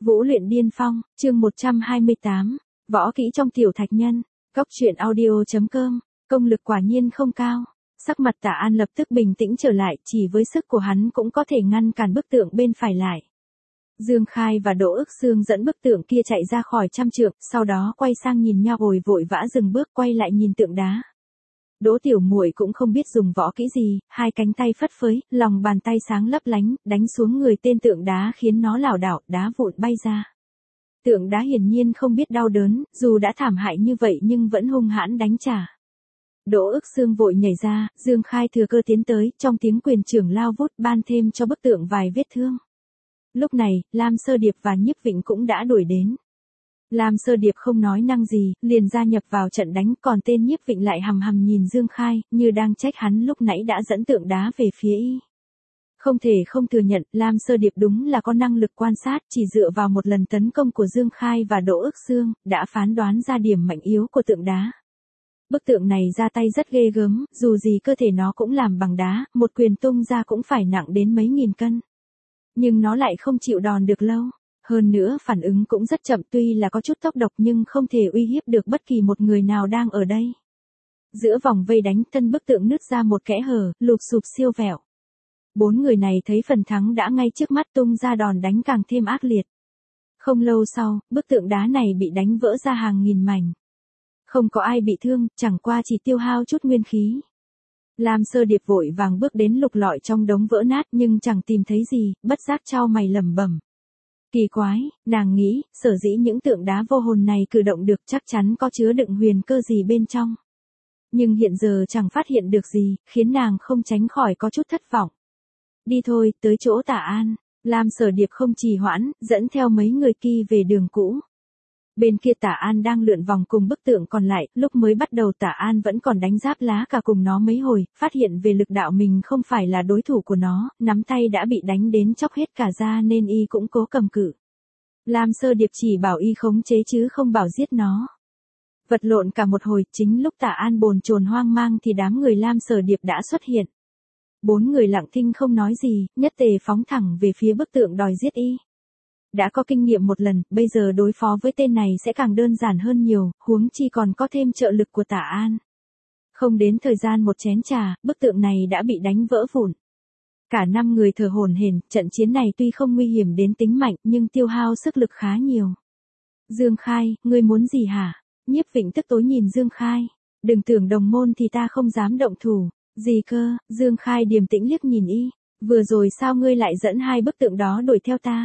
Vũ luyện điên phong, chương 128, võ kỹ trong tiểu thạch nhân, Cóc truyện audio.com, công lực quả nhiên không cao. Sắc mặt Tạ An lập tức bình tĩnh trở lại, chỉ với sức của hắn cũng có thể ngăn cản bức tượng bên phải lại. Dương Khai và Đỗ Ức Xương dẫn bức tượng kia chạy ra khỏi trăm trượng, sau đó quay sang nhìn nhau rồi vội vã dừng bước quay lại nhìn tượng đá. Đỗ Tiểu Muội cũng không biết dùng võ kỹ gì, hai cánh tay phất phới, lòng bàn tay sáng lấp lánh, đánh xuống người tên tượng đá khiến nó lảo đảo, đá vụn bay ra. Tượng đá hiển nhiên không biết đau đớn, dù đã thảm hại như vậy nhưng vẫn hung hãn đánh trả. Đỗ Ức Xương vội nhảy ra, Dương Khai thừa cơ tiến tới, trong tiếng quyền trưởng lao vút ban thêm cho bức tượng vài vết thương. Lúc này, Lam Sơ Điệp và Nhiếp Vịnh cũng đã đuổi đến. Lam Sơ Điệp không nói năng gì, liền gia nhập vào trận đánh, còn tên Nhiếp Vịnh lại hằm hằm nhìn Dương Khai, như đang trách hắn lúc nãy đã dẫn tượng đá về phía y. Không thể không thừa nhận, Lam Sơ Điệp đúng là có năng lực quan sát, chỉ dựa vào một lần tấn công của Dương Khai và Đỗ Ức Xương, đã phán đoán ra điểm mạnh yếu của tượng đá. Bức tượng này ra tay rất ghê gớm, dù gì cơ thể nó cũng làm bằng đá, một quyền tung ra cũng phải nặng đến mấy nghìn cân. Nhưng nó lại không chịu đòn được lâu. Hơn nữa phản ứng cũng rất chậm, tuy là có chút tốc độc nhưng không thể uy hiếp được bất kỳ một người nào đang ở đây. Giữa vòng vây đánh, thân bức tượng nứt ra một kẽ hở, lụp xụp siêu vẹo. Bốn người này thấy phần thắng đã ngay trước mắt, tung ra đòn đánh càng thêm ác liệt. Không lâu sau, bức tượng đá này bị đánh vỡ ra hàng nghìn mảnh. Không có ai bị thương, chẳng qua chỉ tiêu hao chút nguyên khí. Lam Sơ Điệp vội vàng bước đến lục lọi trong đống vỡ nát nhưng chẳng tìm thấy gì, bất giác chau mày lẩm bẩm. Kỳ quái, nàng nghĩ, sở dĩ những tượng đá vô hồn này cử động được chắc chắn có chứa đựng huyền cơ gì bên trong. Nhưng hiện giờ chẳng phát hiện được gì, khiến nàng không tránh khỏi có chút thất vọng. Đi thôi, tới chỗ Tạ An. Lam Sở Điệp không trì hoãn, dẫn theo mấy người kia về đường cũ. Bên kia Tạ An đang lượn vòng cùng bức tượng còn lại, lúc mới bắt đầu Tạ An vẫn còn đánh giáp lá cả cùng nó mấy hồi, phát hiện về lực đạo mình không phải là đối thủ của nó, nắm tay đã bị đánh đến chóc hết cả da nên y cũng cố cầm cự. Lam Sơ Điệp chỉ bảo y khống chế chứ không bảo giết nó. Vật lộn cả một hồi, chính lúc Tạ An bồn chồn hoang mang thì đám người Lam Sơ Điệp đã xuất hiện. Bốn người lặng thinh không nói gì, nhất tề phóng thẳng về phía bức tượng đòi giết y. Đã có kinh nghiệm một lần, bây giờ đối phó với tên này sẽ càng đơn giản hơn nhiều, huống chi còn có thêm trợ lực của Tạ An. Không đến thời gian một chén trà, bức tượng này đã bị đánh vỡ vụn. Cả 5 người thở hổn hển, trận chiến này tuy không nguy hiểm đến tính mạnh nhưng tiêu hao sức lực khá nhiều. Dương Khai, ngươi muốn gì hả? Nhiếp Vịnh tức tối nhìn Dương Khai. Đừng tưởng đồng môn thì ta không dám động thủ. Gì cơ? Dương Khai điềm tĩnh liếc nhìn y. Vừa rồi sao ngươi lại dẫn hai bức tượng đó đuổi theo ta?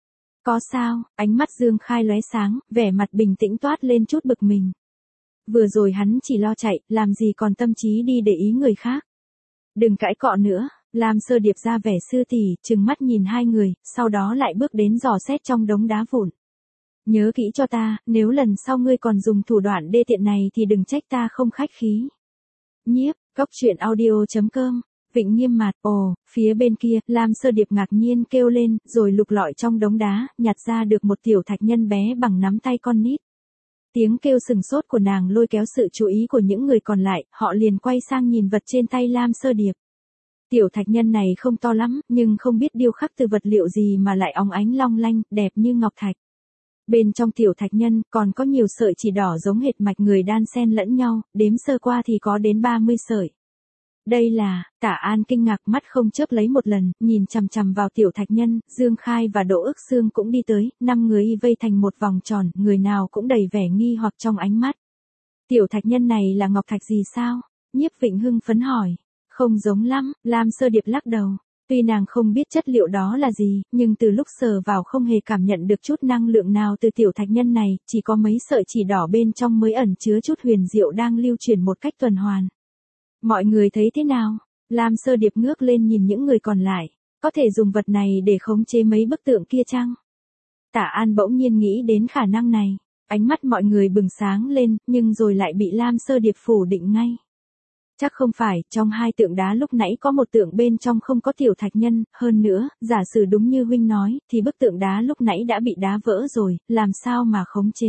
Có sao? Ánh mắt Dương Khai lóe sáng, vẻ mặt bình tĩnh toát lên chút bực mình. Vừa rồi hắn chỉ lo chạy, làm gì còn tâm trí đi để ý người khác. Đừng cãi cọ nữa. Lam Sơ Điệp ra vẻ sư tỷ, trừng mắt nhìn hai người, sau đó lại bước đến dò xét trong đống đá vụn. Nhớ kỹ cho ta, nếu lần sau ngươi còn dùng thủ đoạn đê tiện này thì đừng trách ta không khách khí. Nhiếp, Cóc truyện audio.com. Vịnh nghiêm mặt, ồ, phía bên kia, Lam Sơ Điệp ngạc nhiên kêu lên, rồi lục lọi trong đống đá, nhặt ra được một tiểu thạch nhân bé bằng nắm tay con nít. Tiếng kêu sừng sốt của nàng lôi kéo sự chú ý của những người còn lại, họ liền quay sang nhìn vật trên tay Lam Sơ Điệp. Tiểu thạch nhân này không to lắm, nhưng không biết điêu khắc từ vật liệu gì mà lại óng ánh long lanh, đẹp như ngọc thạch. Bên trong tiểu thạch nhân, còn có nhiều sợi chỉ đỏ giống hệt mạch người đan xen lẫn nhau, đếm sơ qua thì có đến 30 sợi. Đây là, Tạ An kinh ngạc mắt không chớp lấy một lần, nhìn chằm chằm vào tiểu thạch nhân, Dương Khai và Đỗ Ức Xương cũng đi tới, 5 người y vây thành một vòng tròn, người nào cũng đầy vẻ nghi hoặc trong ánh mắt. Tiểu thạch nhân này là ngọc thạch gì sao? Nhiếp Vịnh hưng phấn hỏi. Không giống lắm, Lam Sơ Điệp lắc đầu. Tuy nàng không biết chất liệu đó là gì, nhưng từ lúc sờ vào không hề cảm nhận được chút năng lượng nào từ tiểu thạch nhân này, chỉ có mấy sợi chỉ đỏ bên trong mới ẩn chứa chút huyền diệu đang lưu truyền một cách tuần hoàn. Mọi người thấy thế nào? Lam Sơ Điệp ngước lên nhìn những người còn lại. Có thể dùng vật này để khống chế mấy bức tượng kia chăng? Tạ An bỗng nhiên nghĩ đến khả năng này. Ánh mắt mọi người bừng sáng lên, nhưng rồi lại bị Lam Sơ Điệp phủ định ngay. Chắc không phải, trong hai tượng đá lúc nãy có một tượng bên trong không có tiểu thạch nhân, hơn nữa, giả sử đúng như huynh nói, thì bức tượng đá lúc nãy đã bị đá vỡ rồi, làm sao mà khống chế?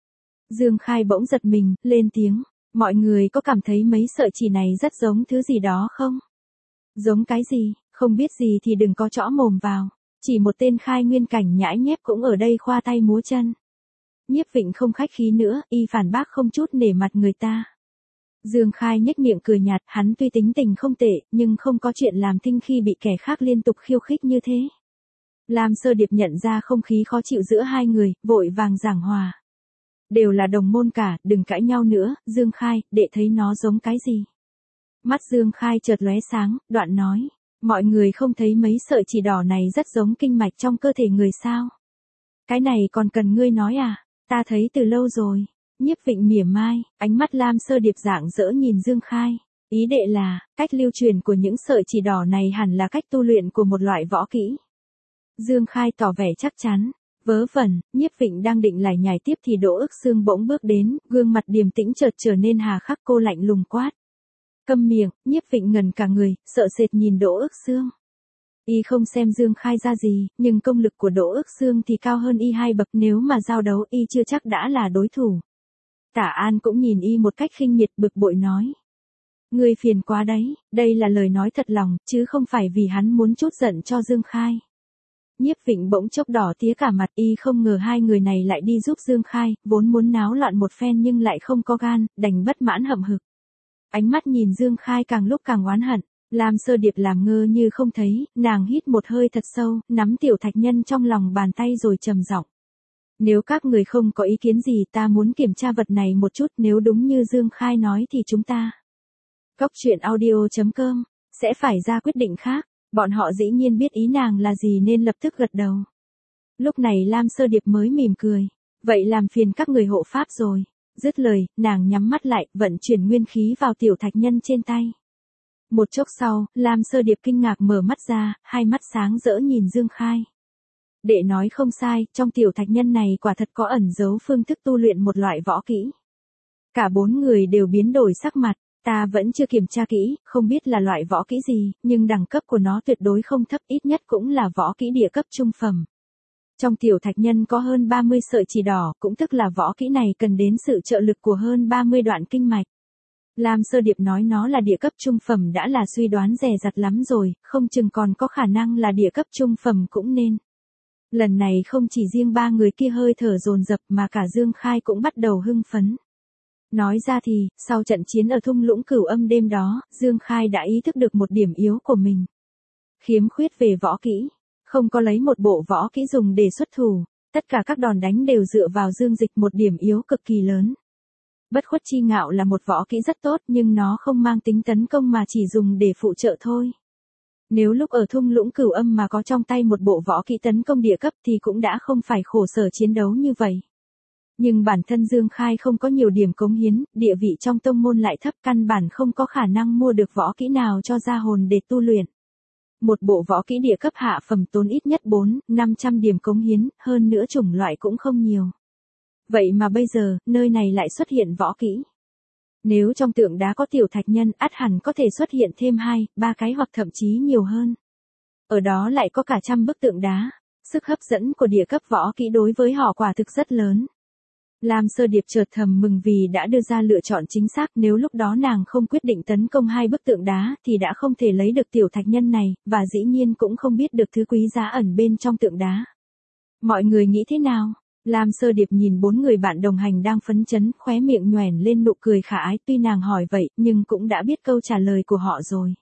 Dương Khai bỗng giật mình, lên tiếng, mọi người có cảm thấy mấy sợi chỉ này rất giống thứ gì đó không? Giống cái gì, không biết gì thì đừng có chõ mồm vào. Chỉ một tên khai nguyên cảnh nhãi nhép cũng ở đây khoa tay múa chân. Nhiếp Vịnh không khách khí nữa, y phản bác không chút nể mặt người ta. Dương Khai nhếch miệng cười nhạt, hắn tuy tính tình không tệ, nhưng không có chuyện làm thinh khi bị kẻ khác liên tục khiêu khích như thế. Lam Sơ Điệp nhận ra không khí khó chịu giữa hai người, vội vàng giảng hòa. Đều là đồng môn cả, đừng cãi nhau nữa, Dương Khai, đệ thấy nó giống cái gì? Mắt Dương Khai chợt lóe sáng, đoạn nói, mọi người không thấy mấy sợi chỉ đỏ này rất giống kinh mạch trong cơ thể người sao? Cái này còn cần ngươi nói à? Ta thấy từ lâu rồi. Nhiếp Vịnh mỉa mai, ánh mắt Lam Sơ Điệp rạng rỡ nhìn Dương Khai. Ý đệ là, cách lưu truyền của những sợi chỉ đỏ này hẳn là cách tu luyện của một loại võ kỹ. Dương Khai tỏ vẻ chắc chắn. Vớ vẩn, Nhiếp Vịnh đang định lải nhải tiếp thì Đỗ Ước Xương bỗng bước đến, gương mặt điềm tĩnh chợt trở nên hà khắc, cô lạnh lùng quát. Câm miệng, Nhiếp Vịnh ngần cả người, sợ sệt nhìn Đỗ Ước Xương. Y không xem Dương Khai ra gì, nhưng công lực của Đỗ Ước Xương thì cao hơn y 2 bậc, nếu mà giao đấu y chưa chắc đã là đối thủ. Tả An cũng nhìn y một cách khinh miệt, bực bội nói. Ngươi phiền quá đấy, đây là lời nói thật lòng, chứ không phải vì hắn muốn trút giận cho Dương Khai. Nhiếp Vịnh bỗng chốc đỏ tía cả mặt, y không ngờ hai người này lại đi giúp Dương Khai, vốn muốn náo loạn một phen nhưng lại không có gan, đành bất mãn hậm hực. Ánh mắt nhìn Dương Khai càng lúc càng oán hận. Lam Sơ Điệp làm ngơ như không thấy, nàng hít một hơi thật sâu, nắm tiểu thạch nhân trong lòng bàn tay rồi trầm giọng. Nếu các người không có ý kiến gì, ta muốn kiểm tra vật này một chút, nếu đúng như Dương Khai nói thì chúng ta. Goctruyện.audio.com sẽ phải ra quyết định khác. Bọn họ dĩ nhiên biết ý nàng là gì nên lập tức gật đầu. Lúc này Lam Sơ Điệp mới mỉm cười. Vậy làm phiền các người hộ pháp rồi. Dứt lời, nàng nhắm mắt lại, vận chuyển nguyên khí vào tiểu thạch nhân trên tay. Một chốc sau, Lam Sơ Điệp kinh ngạc mở mắt ra, hai mắt sáng rỡ nhìn Dương Khai. Đệ nói không sai, trong tiểu thạch nhân này quả thật có ẩn giấu phương thức tu luyện một loại võ kỹ. Cả bốn người đều biến đổi sắc mặt, ta vẫn chưa kiểm tra kỹ, không biết là loại võ kỹ gì, nhưng đẳng cấp của nó tuyệt đối không thấp, ít nhất cũng là võ kỹ địa cấp trung phẩm. Trong tiểu thạch nhân có hơn 30 sợi chỉ đỏ, cũng tức là võ kỹ này cần đến sự trợ lực của hơn 30 đoạn kinh mạch. Lam Sơ Điệp nói nó là địa cấp trung phẩm đã là suy đoán dè dặt lắm rồi, không chừng còn có khả năng là địa cấp trung phẩm cũng nên. Lần này không chỉ riêng ba người kia hơi thở dồn dập mà cả Dương Khai cũng bắt đầu hưng phấn. Nói ra thì, sau trận chiến ở thung lũng Cửu Âm đêm đó, Dương Khai đã ý thức được một điểm yếu của mình. Khiếm khuyết về võ kỹ, không có lấy một bộ võ kỹ dùng để xuất thủ, tất cả các đòn đánh đều dựa vào dương dịch, một điểm yếu cực kỳ lớn. Bất khuất chi ngạo là một võ kỹ rất tốt nhưng nó không mang tính tấn công mà chỉ dùng để phụ trợ thôi. Nếu lúc ở thung lũng Cửu Âm mà có trong tay một bộ võ kỹ tấn công địa cấp thì cũng đã không phải khổ sở chiến đấu như vậy. Nhưng bản thân Dương Khai không có nhiều điểm cống hiến, địa vị trong tông môn lại thấp, căn bản không có khả năng mua được võ kỹ nào cho ra hồn để tu luyện. Một bộ võ kỹ địa cấp hạ phẩm tốn ít nhất 400-500 điểm cống hiến, hơn nữa chủng loại cũng không nhiều. Vậy mà bây giờ, nơi này lại xuất hiện võ kỹ. Nếu trong tượng đá có tiểu thạch nhân, ắt hẳn có thể xuất hiện thêm 2-3 cái hoặc thậm chí nhiều hơn. Ở đó lại có cả trăm bức tượng đá. Sức hấp dẫn của địa cấp võ kỹ đối với họ quả thực rất lớn. Lam Sơ Điệp chợt thầm mừng vì đã đưa ra lựa chọn chính xác, nếu lúc đó nàng không quyết định tấn công 2 bức tượng đá thì đã không thể lấy được tiểu thạch nhân này, và dĩ nhiên cũng không biết được thứ quý giá ẩn bên trong tượng đá. Mọi người nghĩ thế nào? Lam Sơ Điệp nhìn 4 người bạn đồng hành đang phấn chấn, khóe miệng nhoẻn lên nụ cười khả ái, tuy nàng hỏi vậy nhưng cũng đã biết câu trả lời của họ rồi.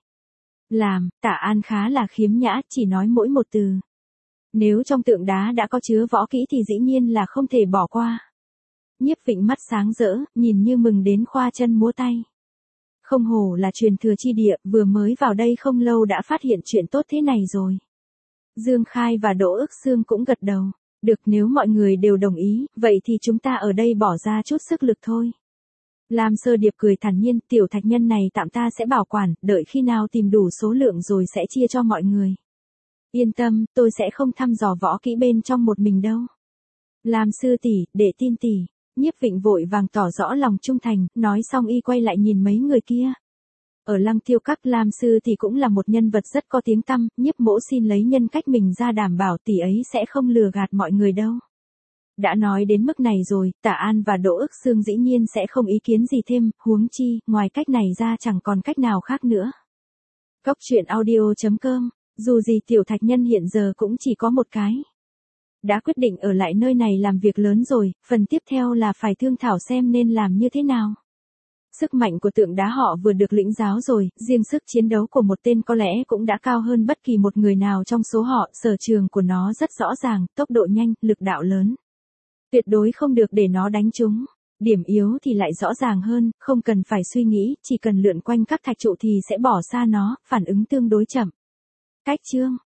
Tả An khá là khiếm nhã, chỉ nói mỗi một từ. Nếu trong tượng đá đã có chứa võ kỹ thì dĩ nhiên là không thể bỏ qua. Nhiếp Vịnh mắt sáng rỡ, nhìn như mừng đến khoa chân múa tay. Không hổ là truyền thừa chi địa, vừa mới vào đây không lâu đã phát hiện chuyện tốt thế này rồi. Dương Khai và Đỗ Ước Xương cũng gật đầu. Được, nếu mọi người đều đồng ý, vậy thì chúng ta ở đây bỏ ra chút sức lực thôi. Lam Sơ Điệp cười thản nhiên, tiểu thạch nhân này tạm ta sẽ bảo quản, đợi khi nào tìm đủ số lượng rồi sẽ chia cho mọi người. Yên tâm, tôi sẽ không thăm dò võ kỹ bên trong một mình đâu. Lam sư tỷ, để tin tỷ. Nhiếp Vịnh vội vàng tỏ rõ lòng trung thành, nói xong y quay lại nhìn mấy người kia. Ở Lăng Tiêu Các, Lam sư thì cũng là một nhân vật rất có tiếng tăm, Nhiếp mỗ xin lấy nhân cách mình ra đảm bảo tỷ ấy sẽ không lừa gạt mọi người đâu. Đã nói đến mức này rồi, Tả An và Đỗ Ước Xương dĩ nhiên sẽ không ý kiến gì thêm, huống chi, ngoài cách này ra chẳng còn cách nào khác nữa. Goctruyện.audio.com Dù gì tiểu thạch nhân hiện giờ cũng chỉ có một cái. Đã quyết định ở lại nơi này làm việc lớn rồi, phần tiếp theo là phải thương thảo xem nên làm như thế nào. Sức mạnh của tượng đá họ vừa được lĩnh giáo rồi, riêng sức chiến đấu của một tên có lẽ cũng đã cao hơn bất kỳ một người nào trong số họ, sở trường của nó rất rõ ràng, tốc độ nhanh, lực đạo lớn. Tuyệt đối không được để nó đánh trúng. Điểm yếu thì lại rõ ràng hơn, không cần phải suy nghĩ, chỉ cần lượn quanh các thạch trụ thì sẽ bỏ xa nó, phản ứng tương đối chậm. Cách chương